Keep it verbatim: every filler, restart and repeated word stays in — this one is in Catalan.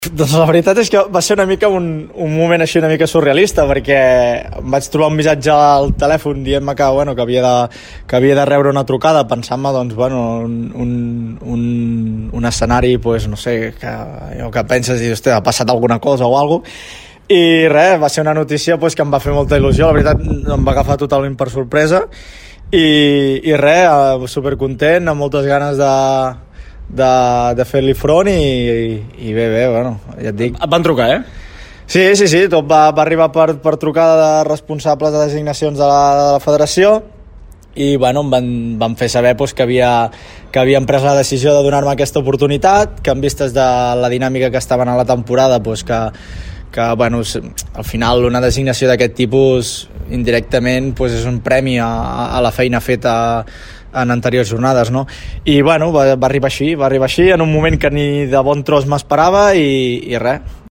Doncs la veritat és que va ser una mica un, un moment així una mica surrealista, perquè em vaig trobar un missatge al telèfon dient-me que, bueno, que, havia de, que havia de rebre una trucada, pensant-me doncs, bueno, un, un, un, un escenari, pues, no sé, que, que penses i ha passat alguna cosa o alguna cosa. I res, va ser una notícia pues, que em va fer molta il·lusió, la veritat em va agafar totalment per sorpresa i, i res, supercontent, amb moltes ganes de de, de fer-li front i, i, i bé, bé, bueno, ja et dic. Et van trucar, eh? Sí, sí, sí, tot va, va arribar per, per trucada de responsables de designacions de la, de la federació i, bueno, em van, van fer saber pues, que, havia, que havien pres la decisió de donar-me aquesta oportunitat, que en vistes de la dinàmica que estaven a la temporada, pues, que, que bueno, al final una designació d'aquest tipus indirectament pues, és un premi a, a la feina feta en anteriors jornades, no? I, bueno, va, va arribar així, va arribar així, en un moment que ni de bon tros m'esperava i, i res,